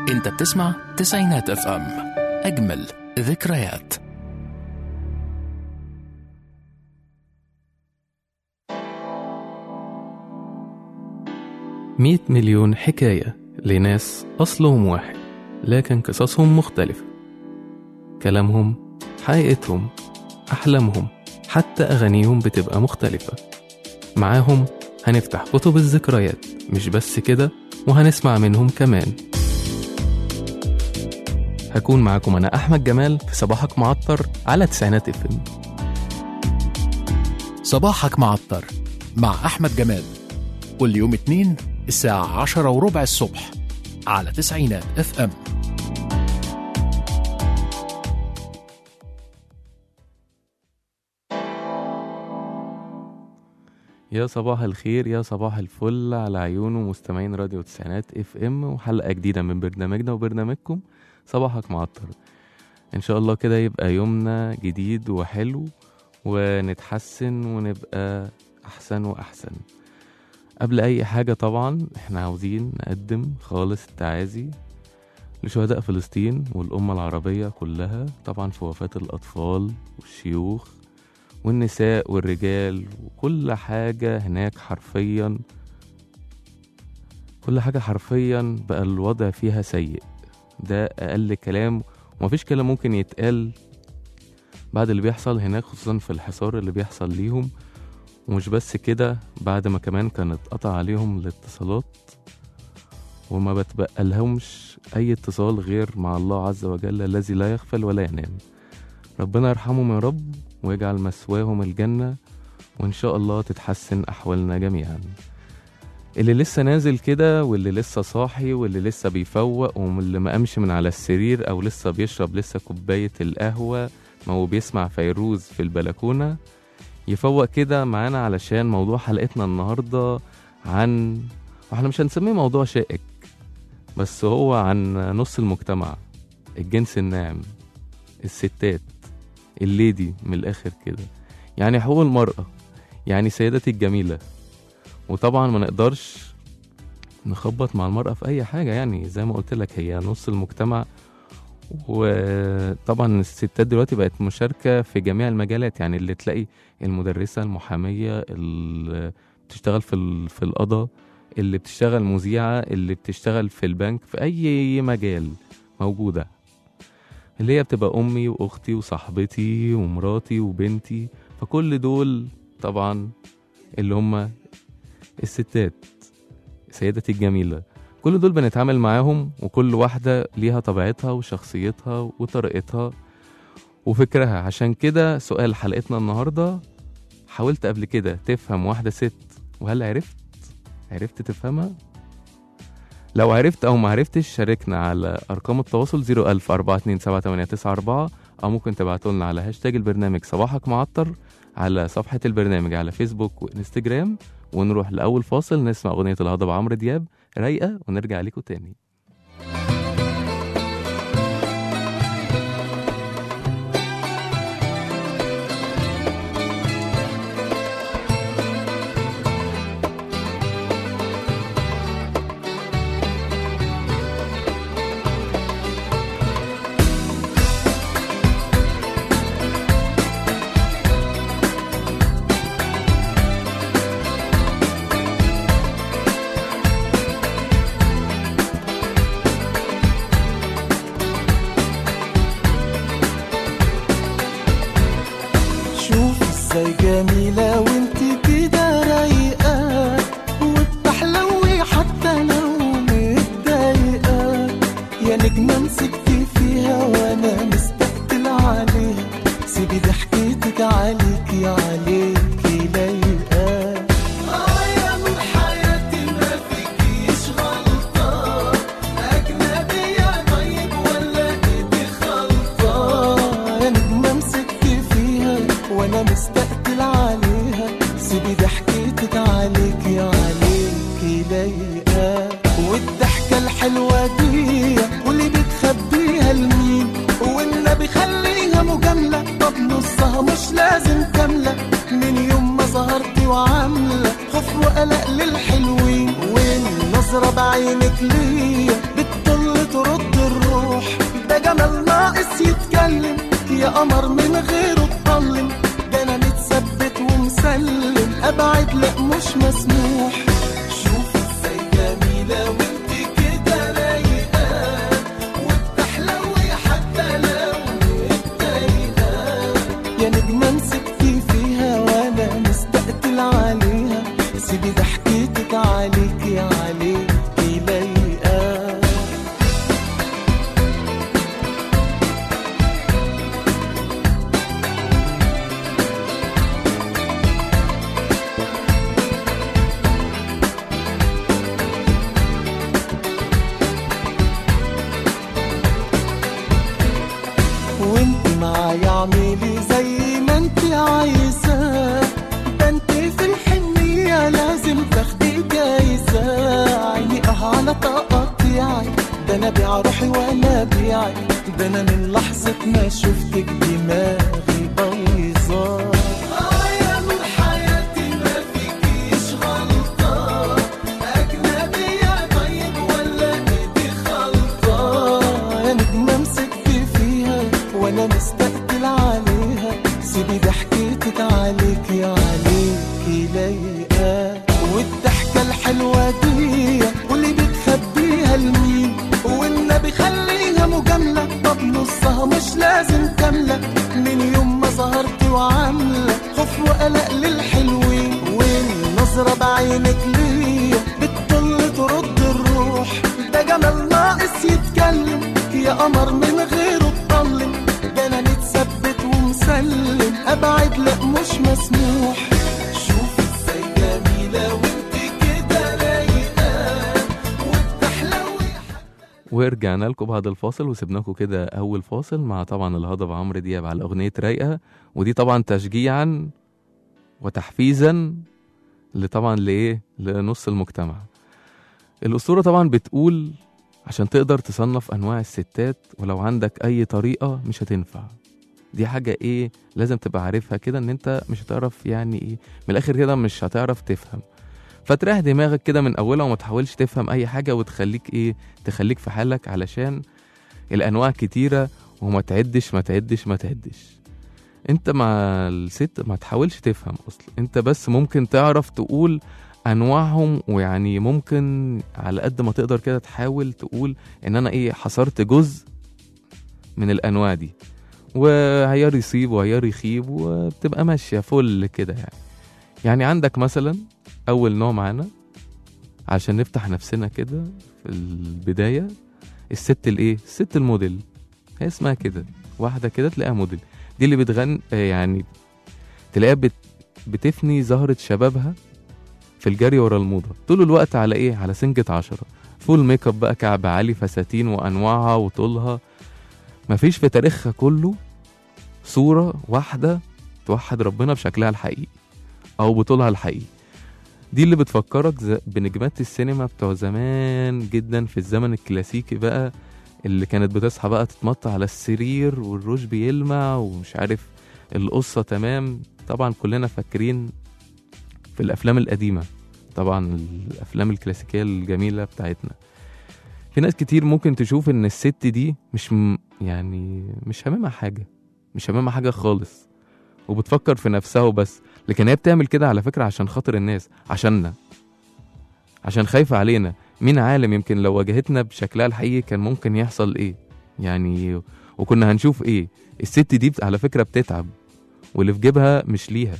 انت بتسمع تسعينات اف ام، اجمل ذكريات. مية مليون حكاية لناس أصلهم واحد لكن قصصهم مختلفة. كلامهم، حقيقتهم، أحلامهم، حتى أغانيهم بتبقى مختلفة. معاهم هنفتح كتب الذكريات، مش بس كده، وهنسمع منهم كمان. هكون معاكم أنا أحمد جمال في صباحك معطر على تسعينات اف ام. صباحك معطر مع أحمد جمال، كل يوم اثنين الساعة 10:15 الصبح على تسعينات اف ام. يا صباح الخير، يا صباح الفل على عيون ومستمعين راديو تسعينات اف ام، وحلقة جديدة من برنامجنا وبرنامجكم صباحك معطر. ان شاء الله كده يبقى يومنا جديد وحلو ونتحسن ونبقى احسن واحسن. قبل اي حاجة طبعا احنا عاوزين نقدم خالص التعازي لشهداء فلسطين والأمة العربية كلها، طبعا في وفاة الأطفال والشيوخ والنساء والرجال وكل حاجة هناك. حرفيا كل حاجة حرفيا بقى الوضع فيها سيء، ده أقل كلام، ومفيش كلام ممكن يتقال بعد اللي بيحصل هناك، خصوصا في الحصار اللي بيحصل ليهم. ومش بس كده، بعد ما كمان كانت قطع عليهم الاتصالات وما بتبقى لهمش أي اتصال غير مع الله عز وجل الذي لا يغفل ولا ينام. ربنا يرحمهم يا رب ويجعل مسواهم الجنة، وإن شاء الله تتحسن أحوالنا جميعا. اللي لسه نازل كده واللي لسه صاحي واللي لسه بيفوق واللي ما قامش من على السرير أو لسه بيشرب لسه كوباية القهوة ما هو بيسمع فيروز في البلكونة، يفوق كده معانا علشان موضوع حلقتنا النهاردة عن، واحنا مش هنسميه موضوع شائك، بس هو عن نص المجتمع، الجنس الناعم، الستات، الليدي من الآخر كده، يعني حقوق المرأة، يعني سيدتي الجميلة. وطبعا ما نقدرش نخبط مع المرأة في أي حاجة، يعني زي ما قلت لك هي نص المجتمع. وطبعا الستات دلوقتي بقت مشاركة في جميع المجالات، يعني اللي تلاقي المدرسة، المحامية، اللي بتشتغل في القضاء، اللي بتشتغل مذيعة، اللي بتشتغل في البنك، في أي مجال موجودة، اللي هي بتبقى أمي وأختي وصاحبتي ومراتي وبنتي. فكل دول طبعا اللي هم الستات، سيدتي الجميلة، كل دول بنتعامل معاهم، وكل واحدة ليها طبيعتها وشخصيتها وطريقتها وفكرها. عشان كده سؤال حلقتنا النهاردة، حاولت قبل كده تفهم واحدة ست، وهل عرفت تفهمها؟ لو عرفت أو ما عرفتش شاركنا على أرقام التواصل 010427894، أو ممكن تبعتولنا على هاشتاج البرنامج صباحك معطر على صفحة البرنامج على فيسبوك وإنستجرام. ونروح لأول فاصل نسمع أغنية الهضبة عمرو دياب رايقة، ونرجع لكم تاني. جميلة وانتي كده رايقة وبتحلوي حتى لو متضايقة، يا نجمة مسكتي فيها وانا مستقتل عليها، سيبي ضحكتك عليكي عليكي لايقة. يا من حياتي ما فيكيش غلطة، أجنبية طيب ولا إيدي خلطة، يا نجمة مسكتي فيها وانا مستقتل عليها، سيبي ضحكتك عليكي عليكي لايقة. والضحكة الحلوة دي واللي بتخبيها لمين، والنبي خليها مجاملة، طب نصها مش لازم كاملة، من يوم ما ظهرتي وعاملة خوف وقلق للحلوين، والنظرة بعينك ليا بتطل ترد الروح. ده جمال ناقص يتكلم، يا قمر من غيره تضلم. ده انا متثبت ومسلم، ابعد لا مش مسموح. شوف ازاي جميلة وانت كده رايقة، وبتحلوي حتى لو متضايقة. يا نجمة مسكتي فيها وانا مستقتل عليها، سيبي ضحكتك عليكي عليكي لايقة. وانت معايا اعملي زي ما انت عايزة، ده انت في الحنية لازم تاخدي جايزة. عيني على تقطيعي، ده انا بيع روحي وانا بيعي. ده انا من لحظة ما شفتك دماغي بايظة. يا نور حياتي ما فيكيش غلطة، أجنبية طيب ولا إيدي خلطة. يا نجمة مسكتي فيها وانا مستقتل عليها، سيبي ضحكتك عليكي عليكي لايقة. والضحكة الحلوة دي واللي بتخبيها لمين، والنبي خليها مجاملة. طب نصها مش لازم كاملة، من يوم ما ظهرتي وعاملة خوف وقلق للحلوين. والنظرة بعينك ليا بتطل ترد الروح. ده جمال ناقص يتكلم، يا قمر من غيره تضلم. ده انا متثبت ومسلم، ابعد لا مش مسموح. شوف ازاي جميلة وانت كده رايقة، وبتحلوي. ورجعنا لكم بعد الفاصل، وسبناكم كده اول فاصل مع طبعا الهضبة عمرو دياب على اغنية رايقة. ودي طبعا تشجيعا وتحفيزا طبعا لايه، لنص المجتمع. الاسطورة طبعا بتقول عشان تقدر تصنف انواع الستات، ولو عندك اي طريقة مش هتنفع. دي حاجة ايه لازم تبقى عارفها كده، ان انت مش هتعرف يعني ايه من الاخر كده، مش هتعرف تفهم. فتريح دماغك كده من اولها وما تحاولش تفهم اي حاجة، وتخليك ايه، تخليك في حالك، علشان الانواع كتيرة وما تعدش ما تعدش ما تعدش. انت مع الست ما تحاولش تفهم اصلا، انت بس ممكن تعرف تقول انواعهم. ويعني ممكن على قد ما تقدر كده تحاول تقول ان انا ايه حصرت جزء من الانواع دي، وهيار يصيب وهيار يخيب، وبتبقى ماشية فل كده يعني عندك مثلا اول نوع معانا عشان نفتح نفسنا كده في البداية، الست الايه، الست الموديل. هي اسمها كده، واحدة كده تلاقيها موديل. دي اللي بتغني يعني تلاقيها بتفني زهرة شبابها في الجري ورا الموضة طول الوقت على ايه، على سنجة 10. فول ميك اب بقى، كعب عالي، فساتين وانواعها وطولها. مفيش في تاريخها كله صورة واحدة توحد ربنا بشكلها الحقيقي او بطولها الحقيقي. دي اللي بتفكرك بنجمات السينما بتوع زمان جدا، في الزمن الكلاسيكي بقى، اللي كانت بتصحى بقى تتمطى على السرير والروج بيلمع ومش عارف القصة تمام. طبعا كلنا فاكرين في الأفلام القديمة، طبعا الأفلام الكلاسيكية الجميلة بتاعتنا. في ناس كتير ممكن تشوف إن الست دي يعني مش هممها حاجة، مش هممها حاجة خالص، وبتفكر في نفسها وبس. لكن هي بتعمل كده على فكرة عشان خاطر الناس، عشاننا، عشان خايفة علينا. مين عالم، يمكن لو واجهتنا بشكلها الحقيقي كان ممكن يحصل ايه يعني، وكنا هنشوف ايه. الست دي على فكرة بتتعب، واللي في جيبها مش ليها.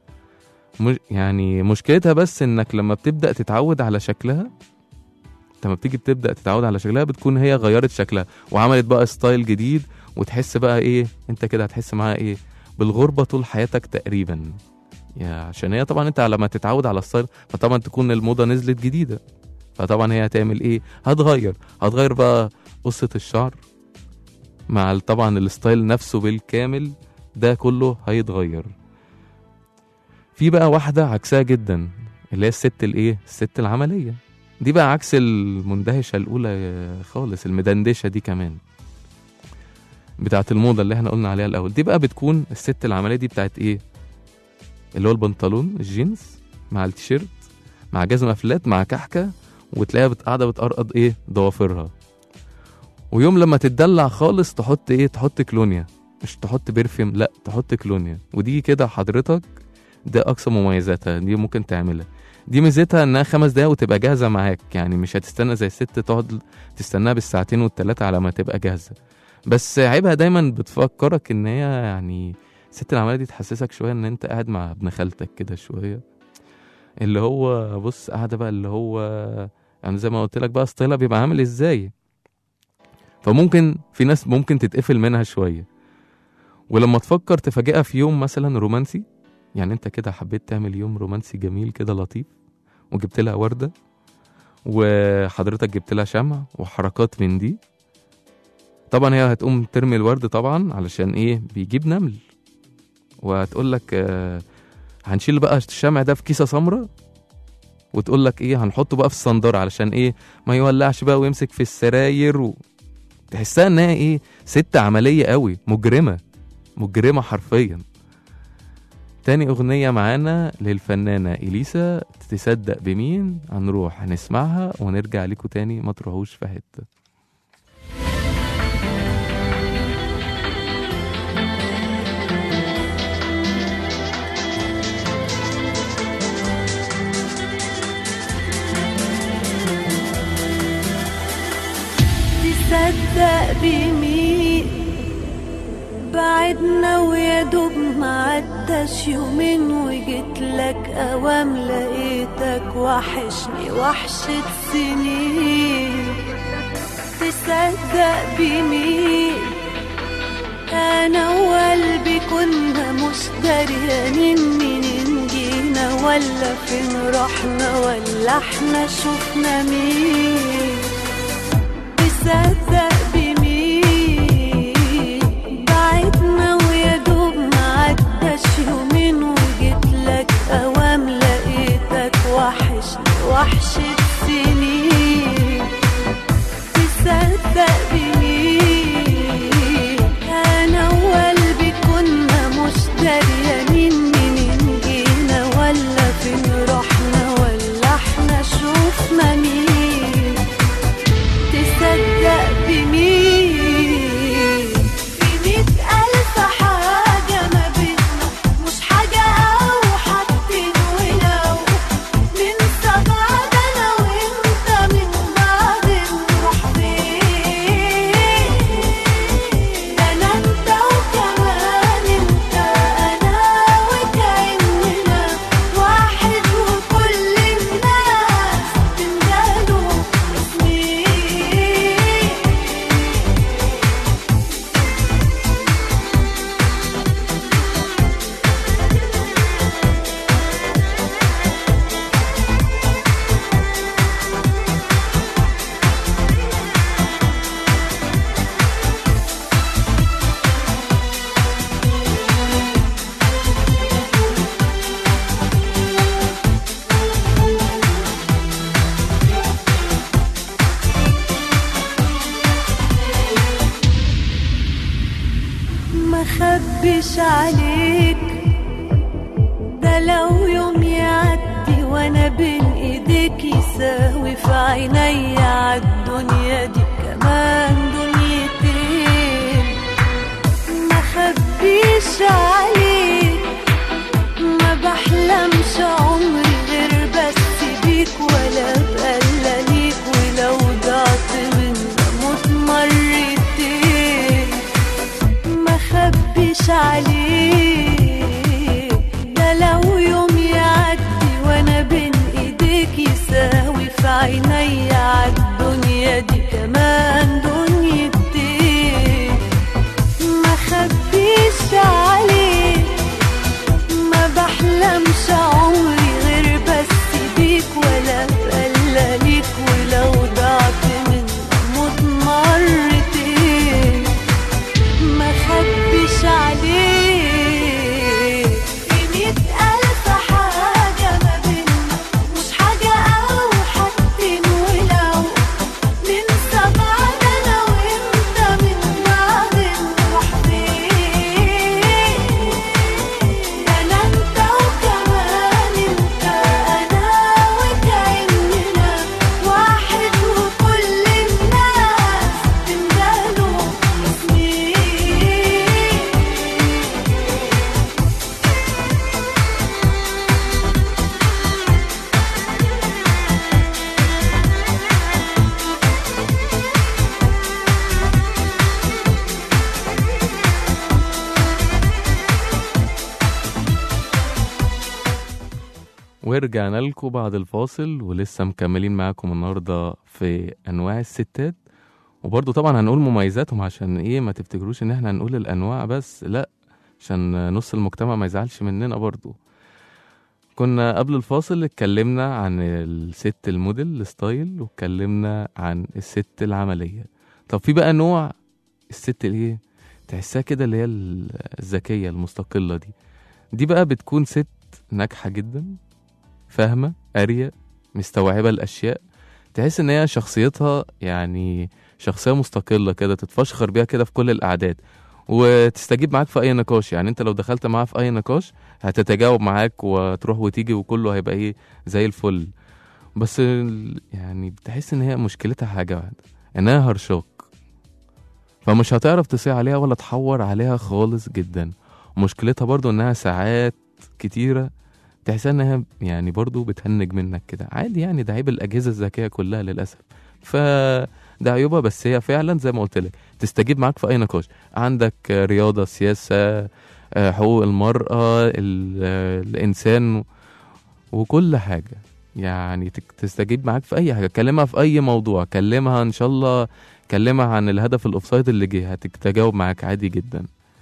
يعني مشكلتها بس انك لما بتبدأ تتعود على شكلها، لما بتبدأ تتعود على شكلها، بتكون هي غيرت شكلها وعملت بقى ستايل جديد، وتحس بقى ايه، انت كده هتحس معاها ايه، بالغربة طول حياتك تقريبا. عشان هي طبعا انت لما تتعود على الستايل، فطبعا تكون الموضة نزلت جديدة، فطبعا هي هتعمل ايه، هتغير بقى قصة الشعر مع طبعا الستايل نفسه بالكامل، ده كله هيتغير. في بقى واحدة عكسها جدا، اللي هي الست الايه، الست العملية. دي بقى عكس المندهشة الأولى خالص، المدندشة دي كمان بتاعت الموضة اللي احنا قلنا عليها الأول. دي بقى بتكون الست العملية دي بتاعت ايه، اللي هو البنطلون الجينز مع التيشيرت مع جزمة فلات مع كحكة، وتلاقيها قاعدة بتقرقض ايه ضوافرها، ويوم لما تتدلع خالص تحط ايه، تحط كلونيا، مش تحط برفيوم، لا تحط كلونيا. ودي كده حضرتك ده اقصى مميزاتها، دي ممكن تعملها. دي ميزتها انها 5 دقايق وتبقى جاهزه معاك، يعني مش هتستنى زي الست تقعد تستناها بالساعتين والثلاثه على ما تبقى جاهزه. بس عيبها دايما بتفكرك ان هي يعني ست العمليه دي تحسسك شويه ان انت قاعد مع ابن خالتك كده شويه، اللي هو بص قاعده بقى اللي هو يعني زي ما قلت لك بقى ستايلها بيبقى عامل ازاي. فممكن في ناس ممكن تتقفل منها شويه. ولما تفكر تفاجئها في يوم مثلا رومانسي، يعني انت كده حبيت تعمل يوم رومانسي جميل كده لطيف، وجبت لها ورده وحضرتك جبت لها شمع وحركات من دي، طبعا هي هتقوم ترمي الورد طبعا علشان ايه، بيجيب نمل. وهتقول لك هنشيل بقى الشمع ده في كيسه سمراء، وتقول لك ايه هنحطه بقى في الصنداره علشان ايه ما يولعش بقى ويمسك في السراير تحسها انها ايه، ست عمليه قوي، مجرمه حرفيا. تاني اغنيه معانا للفنانه اليسا، تصدق بمين، هنروح هنسمعها ونرجع لكم تاني، ما تروحوش في حته. تصدق بمين بعدنا ويا دوب ما عداش يومين، وجيت لك اوام لقيتك وحشني وحشة سنين. تصدق بمين انا وقلبي كنا مش دريانين منين جينا ولا فين رحنا ولا احنا شفنا مين. تصدق بمين بعدنا ويا دوب ما عداش يومين، وجيت لك اوام لقيتك وحشني وحشة سنين. تصدق بمين انا وقلبي كنا مش دريانين منين جينا ولا فين رحنا ولا احنا شوفنا مين. تصدق بمين بمية ألف حاجة ما بينا، مش حاجة أو حاجتين ولو ننسى بعض أنا وأنت من بعد نروح فين. أنا أنت وكمان أنت، أنا وكأننا واحد وكل الناس تندهلوا اسمي. ما خبيش عليك ده لو يوم يعدي وانا بين ايديك يساوي في عيني عالدنيا دي كمان دنيتين. ما خبيش عليك ما بحلمش عمري غير بس بيك ولا بقلى ليك، ولو ضعت مني موت مرتين. ما خبيش عليك ده لو يوم يعدي وانا بين ايديك يساوي في عيني عالدنيا دي كمان دنيتين. ما خبيش عليك ورجعنا لكم بعد الفاصل ولسه مكملين معاكم النهارده في انواع الستات، وبرضه طبعا هنقول مميزاتهم عشان ايه ما تفتكروش ان احنا هنقول الانواع بس، لا، عشان نص المجتمع ما يزعلش مننا برضه. كنا قبل الفاصل اتكلمنا عن الست الموديل الستايل، واتكلمنا عن الست العملية. طب في بقى نوع الست الايه تحسها كده اللي هي الذكية المستقلة دي بقى بتكون ست ناجحة جدا، فاهمة، قارية، مستوعبة الأشياء، تحس إن هي شخصيتها يعني شخصية مستقلة كده، تتفشخر بيها كده في كل القعدات، وتستجيب معاك في أي نقاش. يعني أنت لو دخلت معاها في أي نقاش هتتجاوب معاك وتروح وتيجي وكله هيبقى إيه زي الفل. بس يعني بتحس إن هي مشكلتها حاجة واحدة، إنها هرشاق، فمش هتعرف تصيع عليها ولا تحور عليها خالص جدا. مشكلتها برضو إنها ساعات كتيرة تحسها انها يعني برضو بتهنج منك كده عادي، يعني ده عيب الاجهزه الذكيه كلها للاسف، فده عيوبها. بس هي فعلا زي ما قلت لك تستجيب معاك في اي نقاش، عندك رياضه، سياسه، حقوق المراه، الانسان، وكل حاجه. يعني تستجيب معاك في اي حاجه، كلمها في اي موضوع، كلمها ان شاء الله، كلمها عن الهدف الاوفسايد اللي جه، هتتجاوب معاك عادي جدا.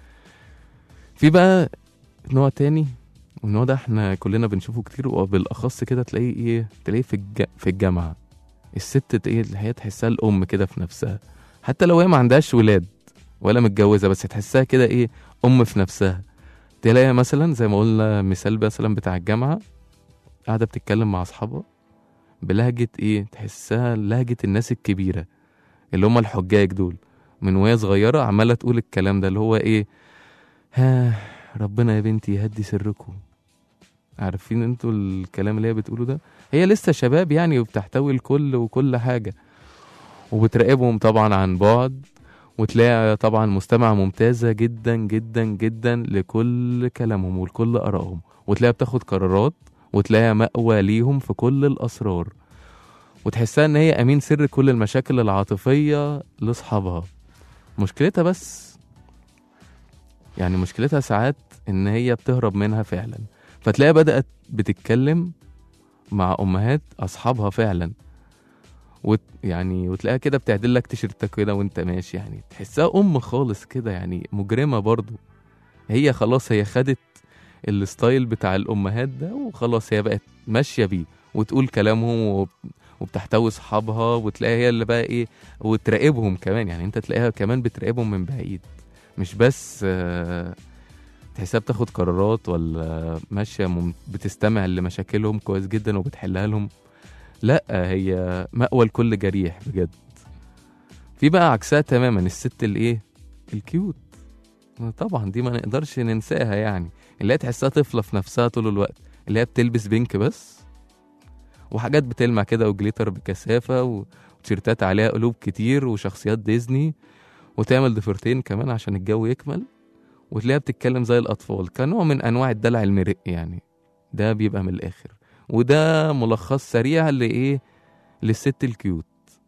في بقى نوع تاني، والنوع ده احنا كلنا بنشوفه كتير، وبالاخص كده تلاقيه في الجامعه. الست ايه اللي هي تحسها الام كده في نفسها، حتى لو هي ما عندهاش ولاد ولا متجوزه، بس تحسها كده ايه ام في نفسها. تلاقيها مثلا زي ما قلنا مثال مثلا بتاع الجامعه، قاعده بتتكلم مع اصحابها بلهجه ايه، تحسها لهجه الناس الكبيره اللي هم الحجاج دول، من وهي صغيره عماله تقول الكلام ده اللي هو ايه، ها ربنا يا بنتي يهدي سركم. عارفين انتوا الكلام اللي هي بتقوله ده؟ هي لسه شباب يعني، وبتحتوي الكل وكل حاجة، وبتراقبهم طبعا عن بعد، وتلاقي طبعا مستمعة ممتازة جدا جدا جدا لكل كلامهم ولكل آرائهم، وتلاقيها بتاخد قرارات، وتلاقيها مأوى ليهم في كل الأسرار، وتحسها ان هي أمين سر كل المشاكل العاطفية لأصحابها. مشكلتها بس يعني مشكلتها ساعات ان هي بتهرب منها فعلا، فتلاقيها بدأت بتتكلم مع امهات اصحابها فعلا، وتلاقيها كده بتعدل لك تيشيرتك كده وانت ماشي، يعني تحسها ام خالص كده، يعني مجرمة برضو. هي خلاص هي خدت الستايل بتاع الامهات ده، وخلاص هي بقت ماشية بيه، وتقول كلامهم وبتحتوي صحابها، وتلاقيها هي اللي بقى ايه، وتراقبهم كمان. يعني انت تلاقيها كمان بتراقبهم من بعيد، مش بس تحسها بتاخد قرارات ولا ماشية بتستمع لمشاكلهم كويس جدا وبتحلها لهم، لا، هي مأوى لكل جريح بجد. في بقى عكسها تماما الست الايه الكيوت، طبعا دي ما نقدرش ننساها، يعني اللي هي تحسها طفلة في نفسها طول الوقت، اللي هي بتلبس بينك بس، وحاجات بتلمع كده وجليتر بكثافة، وتيشيرتات عليها قلوب كتير وشخصيات ديزني، وتعمل ضفيرتين كمان عشان الجو يكمل، وتلاقيها بتتكلم زي الأطفال كنوع من أنواع الدلع المرق. يعني ده بيبقى من الآخر، وده ملخص سريع لإيه للست الكيوت.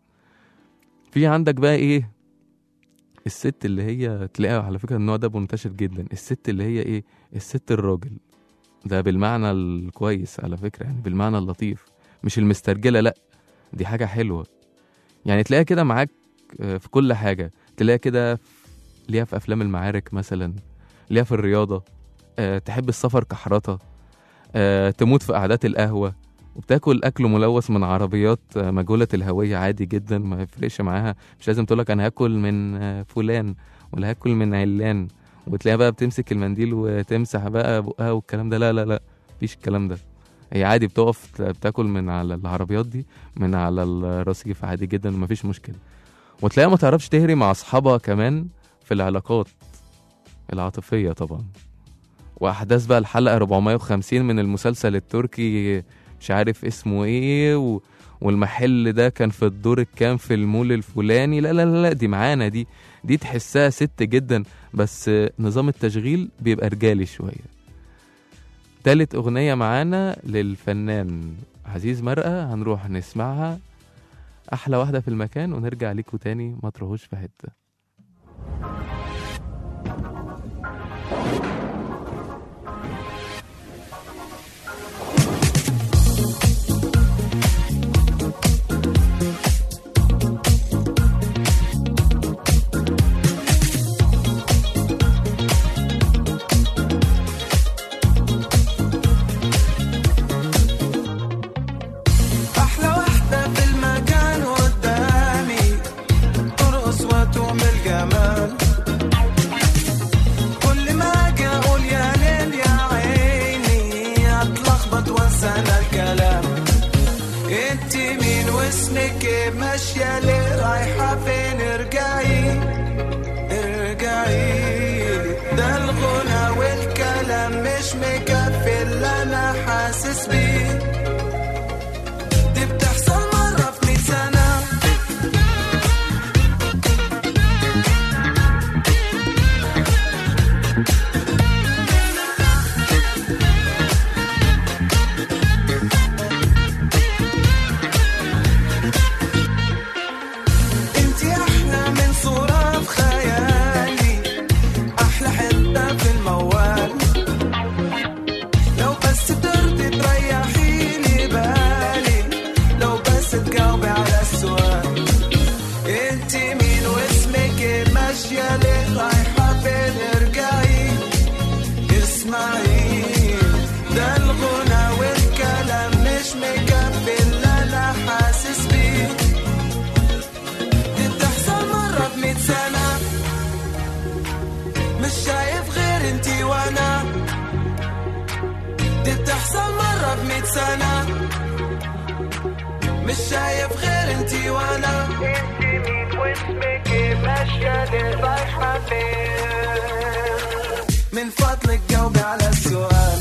في عندك بقى إيه الست اللي هي تلاقيها، على فكرة النوع ده منتشر جدا، الست اللي هي إيه الست الراجل، ده بالمعنى الكويس على فكرة، يعني بالمعنى اللطيف، مش المسترجلة، لأ دي حاجة حلوة. يعني تلاقيها كده معاك في كل حاجة، تلاقيها كده ليها في أفلام المعارك مثلا، ليها في الرياضة، تحب السفر كحرطة، تموت في قعدات القهوة، وبتاكل أكل ملوث من عربيات مجهولة الهوية عادي جدا، ما يفرقش معاها، مش لازم تقولك أنا هاكل من فلان ولا هاكل من علان، وتلاقيها بقى بتمسك المنديل وتمسح بقى بقها والكلام ده، لا لا لا مفيش الكلام ده. هي عادي بتقف بتاكل من على العربيات دي، من على الرصيف عادي جدا ومفيش مشكلة. وتلاقيها ما تعرفش تهري مع أصحابها كمان في العلاقات العاطفية طبعا. وأحداث بقى الحلقة 450 من المسلسل التركي مش عارف اسمه ايه، والمحل ده كان في الدور الكام في المول الفلاني، لا لا لا دي معانا، دي تحسها ست جدا، بس نظام التشغيل بيبقى رجالي شوية. تالت أغنية معانا للفنان عزيز مرقة، هنروح نسمعها، أحلى واحدة في المكان، ونرجع ليكوا تاني ما تروحوش في حتة. ماشية ليه رايحة فين ارجعي ده الغنى والكلام مش مكفي اللي انا حاسس بيه دي بتحصل مرة في 100 سنة انتي احلى من صورة في خيالي احلى حتة في الموال لو بس ترضي تريحيلي بالي لو بس تجاوبي على السؤال انتي مين واسمك ايه ماشية ليه رايحة فين ارجعي اسمعي ده الغنى والكلام مش مكفي اللي انا حاسس بيه دي بتحصل مرة في 100 سنة مش شايف غير انتي وانا دي بتحصل مرة في 100 سنة مش شايف غير انتي وانا انتي مين واسمك ايه ماشية ليه رايحة فين من فضلك جاوبي على السؤال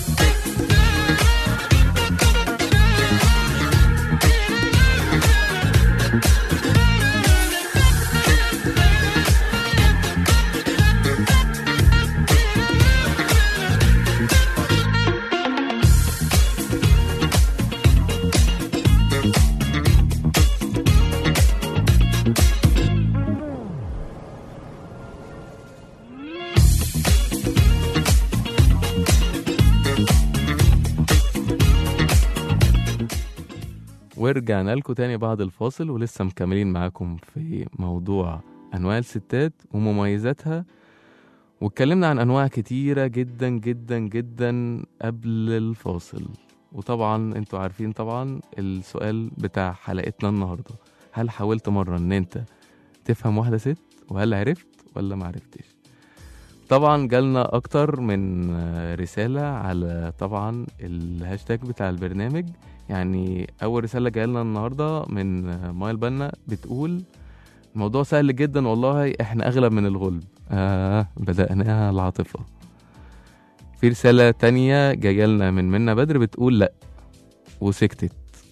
ورجعنا لكم تاني بعد الفاصل ولسه مكملين معاكم في موضوع أنواع الستات ومميزاتها واتكلمنا عن أنواع كتيرة جدا جدا جدا قبل الفاصل. وطبعا انتوا عارفين طبعا السؤال بتاع حلقتنا النهاردة، هل حاولت مرة ان انت تفهم واحدة ست وهل عرفت ولا ما عرفتش؟ طبعا جالنا اكتر من رسالة على طبعا الهاشتاج بتاع البرنامج. يعني اول رسالة جالنا النهاردة من مايا البنا بتقول الموضوع سهل جدا والله، احنا اغلب من الغلب. بدأناها العاطفة. في رسالة تانية جايلنا من منى بدر بتقول لا وسكتت.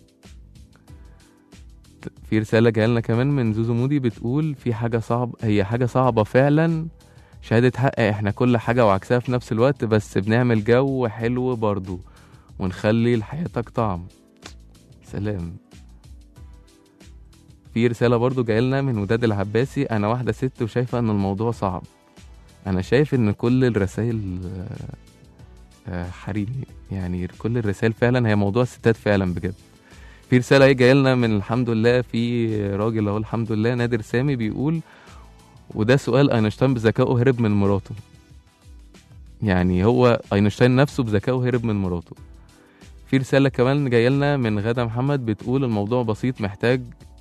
في رسالة جايلنا كمان من زوزو مودي بتقول في حاجة صعب، هي حاجة صعبة فعلا، شهادة حق احنا كل حاجة وعكسها في نفس الوقت، بس بنعمل جو حلو برضو ونخلي لحياتك طعم. سلام. في رسالة برضو جايلنا من وداد العباسي، انا واحدة ست وشايفة ان الموضوع صعب. انا شايف ان كل الرسائل حريمي، يعني كل الرسائل فعلا هي موضوع الستات فعلا بجد. في رسالة جايلنا من الحمد لله، في راجل اهو الحمد لله نادر سامي بيقول وده سؤال اينشتاين بذكائه هرب من مراته. يعني هو اينشتاين نفسه بذكائه هرب من مراته. في رسالة كمان جايلنا من غادة محمد بتقول الموضوع بسيط، محتاج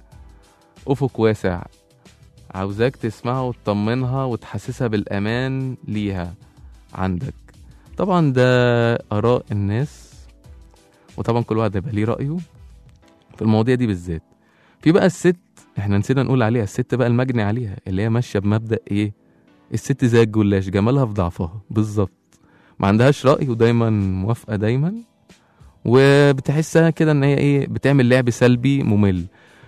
افق واسع، عاوزاك تسمعها وتطمنها وتحسسها بالامان ليها عندك. طبعا ده اراء الناس، وطبعا كل واحد هيبقى ليه رايه في المواضيع دي بالذات. في بقى الست، احنا نسينا نقول عليها الست بقى المجني عليها، اللي هي ماشيه بمبدأ ايه؟ الست زي الجلاش، جمالها في ضعفها بالظبط، ما عندهاش رأي ودايما موافقه دايما، وبتحسها كده ان هي ايه، بتعمل لعب سلبي ممل،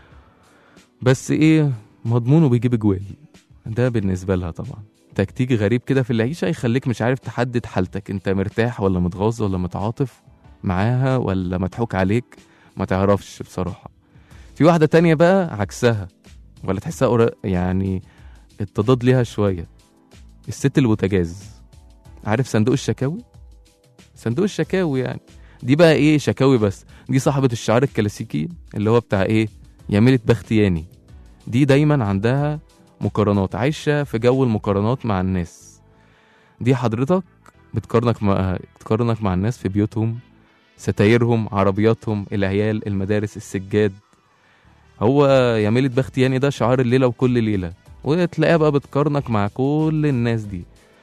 بس ايه مضمونه بيجيب جوال. ده بالنسبه لها طبعا تكتيك غريب كده في العيشه، يخليك مش عارف تحدد حالتك، انت مرتاح ولا متغاظ ولا متعاطف معاها ولا مضحوك عليك، ما تعرفش بصراحه. في واحده تانية بقى عكسها، ولا تحسها يعني التضاد ليها شويه، الست البوتاجاز. عارف صندوق الشكاوي؟ صندوق الشكاوي يعني دي بقى ايه، شكاوي بس. دي صاحبه الشعار الكلاسيكي اللي هو بتاع ايه، يميلة بختياني. دي دايما عندها مقارنات، عايشة في جو المقارنات مع الناس. دي حضرتك بتقارنك مع الناس في بيوتهم، ستايرهم، عربياتهم، العيال، المدارس، السجاد. هو يميلة بختياني ده شعار الليلة وكل ليلة، وتلاقيها بقى بتقارنك مع كل الناس دي،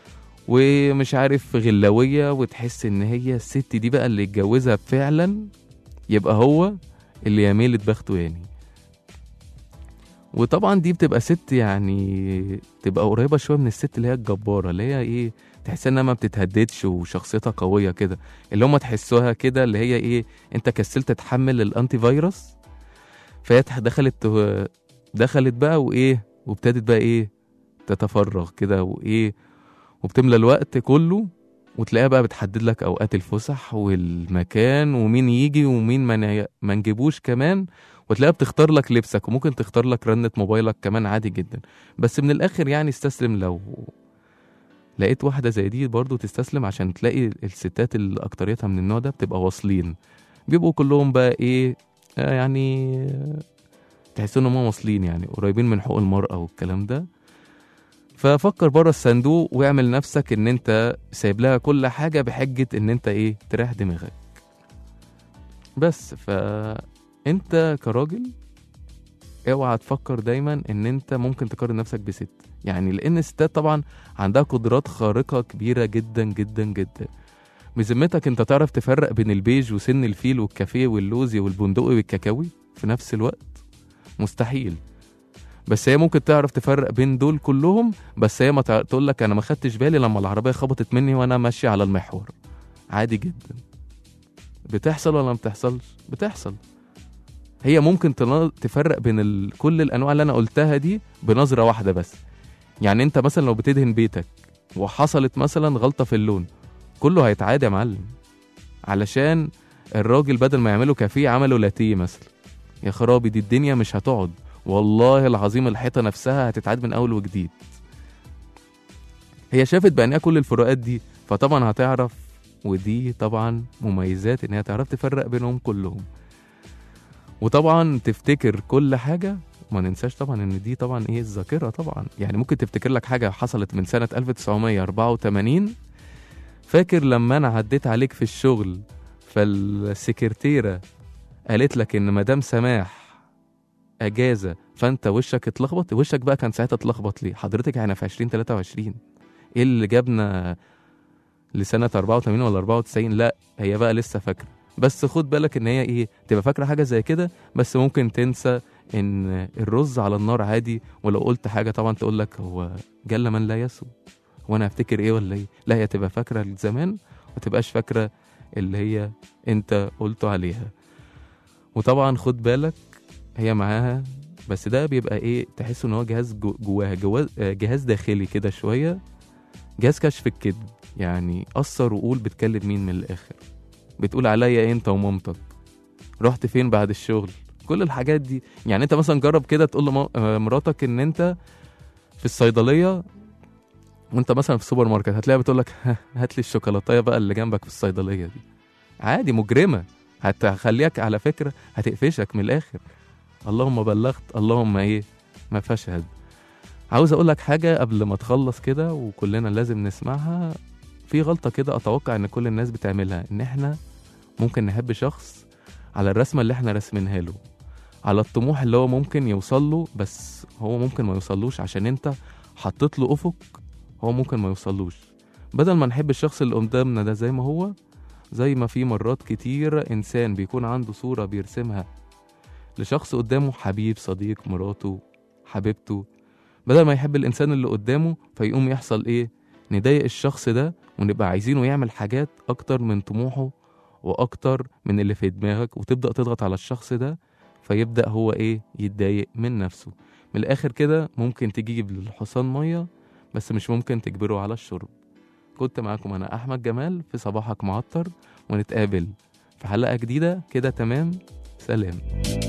ومش عارف غلاوية، وتحس ان هي الست دي بقى اللي اتجوزها فعلا يبقى هو اللي يميلة بخته يعني. وطبعا دي بتبقى ست يعني تبقى قريبة شوية من الست اللي هي الجبارة، اللي هي ايه، تحس انها ما بتتهددش وشخصيتها قوية كده، اللي هم تحسوها كده اللي هي ايه، انت كسلت تحمل الانتي فيروس، فهي دخلت بقى وايه، وابتدت بقى ايه تتفرغ كده وايه، وبتملى الوقت كله، وتلاقيها بقى بتحدد لك اوقات الفسح والمكان ومين يجي ومين ما نجيبوش كمان، وتلاقيها بتختار لك لبسك، وممكن تختار لك رنة موبايلك كمان عادي جدا. بس من الاخر يعني استسلم، لو لقيت واحدة زي دي برضو تستسلم، عشان تلاقي الستات اللي اكتريتها من النوع ده بتبقى واصلين، بيبقوا كلهم بقى ايه يعني تحس انهم واصلين، يعني قريبين من حقوق المرأة والكلام ده. ففكر بره الصندوق واعمل نفسك ان انت سايب لها كل حاجة بحجة ان انت ايه تريح دماغك بس. فانت كراجل اوعى تفكر دايما ان انت ممكن تقارن نفسك بست، يعني لان الستات طبعا عندها قدرات خارقة كبيرة جدا جدا جدا. بذمتك انت تعرف تفرق بين البيج وسن الفيل والكافيه واللوزي والبندقي والكاكاوي في نفس الوقت؟ مستحيل. بس هي ممكن تعرف تفرق بين دول كلهم، بس هي ما تقول لك انا ما خدتش بالي لما العربيه خبطت مني وانا ماشي على المحور. عادي جدا. بتحصل ولا ما بتحصلش؟ بتحصل. هي ممكن تفرق بين كل الانواع اللي انا قلتها دي بنظره واحده بس. يعني انت مثلا لو بتدهن بيتك وحصلت مثلا غلطه في اللون، كله هيتعاد يا معلم، علشان الراجل بدل ما يعملوا كافيه عملوا لاتيه مثلا. يا خرابي، دي الدنيا مش هتقعد، والله العظيم الحيطة نفسها هتتعاد من أول وجديد. هي شافت بعينها كل الفروقات دي، فطبعا هتعرف، ودي طبعا مميزات ان هي تعرف تفرق بينهم كلهم. وطبعا تفتكر كل حاجة، ما ننساش طبعا ان دي طبعا ايه الذاكرة طبعا، يعني ممكن تفتكر لك حاجة حصلت من سنة 1984. فاكر لما انا عديت عليك في الشغل فالسكرتيرة قالت لك ان مدام سماح اجازه، فانت وشك اتلخبط؟ وشك بقى كان ساعتها اتلخبط ليه حضرتك؟ احنا في 2023، ايه اللي جابنا لسنه 84 ولا 94؟ لا هي بقى لسه فاكره، بس خد بالك ان هي ايه تبقى فاكره حاجه زي كده، بس ممكن تنسى ان الرز على النار عادي، ولو قلت حاجه طبعا تقول لك هو جل من لا يسهو، وانا هفتكر ايه ولا ايه؟ لا هي تبقى فاكره زمان وما تبقاش فاكره اللي هي انت قلته عليها. وطبعا خد بالك هي معاها، بس ده بيبقى ايه، تحس ان هو جهاز جواها جهاز داخلي كده شويه، جهاز كشف الكذب، يعني قصر وقول بتكلم مين من الاخر، بتقول عليا ايه انت ومامتك، رحت فين بعد الشغل، كل الحاجات دي. يعني انت مثلا جرب كده تقول لمراتك ان انت في الصيدليه وانت مثلا في السوبر ماركت، هتلاقيها بتقول لك هات لي الشوكولاته بقى اللي جنبك في الصيدليه دي. عادي، مجرمه، هتخليك على فكره هتقفشك من الاخر. اللهم بلغت، اللهم ايه ما فشهد. عاوز اقول لك حاجه قبل ما تخلص كده وكلنا لازم نسمعها. في غلطه كده اتوقع ان كل الناس بتعملها، ان احنا ممكن نحب شخص على الرسمه اللي احنا رسمينها له، على الطموح اللي هو ممكن يوصل له، بس هو ممكن ما يوصلوش عشان انت حطيت له افق هو ممكن ما يوصلوش. بدل ما نحب الشخص اللي قدامنا ده زي ما هو، زي ما في مرات كتير انسان بيكون عنده صوره بيرسمها لشخص قدامه، حبيب، صديق، مراته، حبيبته، بدل ما يحب الإنسان اللي قدامه فيقوم يحصل إيه؟ نضايق الشخص ده ونبقى عايزينه يعمل حاجات أكتر من طموحه وأكتر من اللي في دماغك، وتبدأ تضغط على الشخص ده فيبدأ هو إيه؟ يتضايق من نفسه. من الآخر كده ممكن تجيب للحصان مية بس مش ممكن تجبره على الشرب. كنت معاكم أنا أحمد جمال في صباحك معطر، ونتقابل في حلقة جديدة كده. تمام، سلام.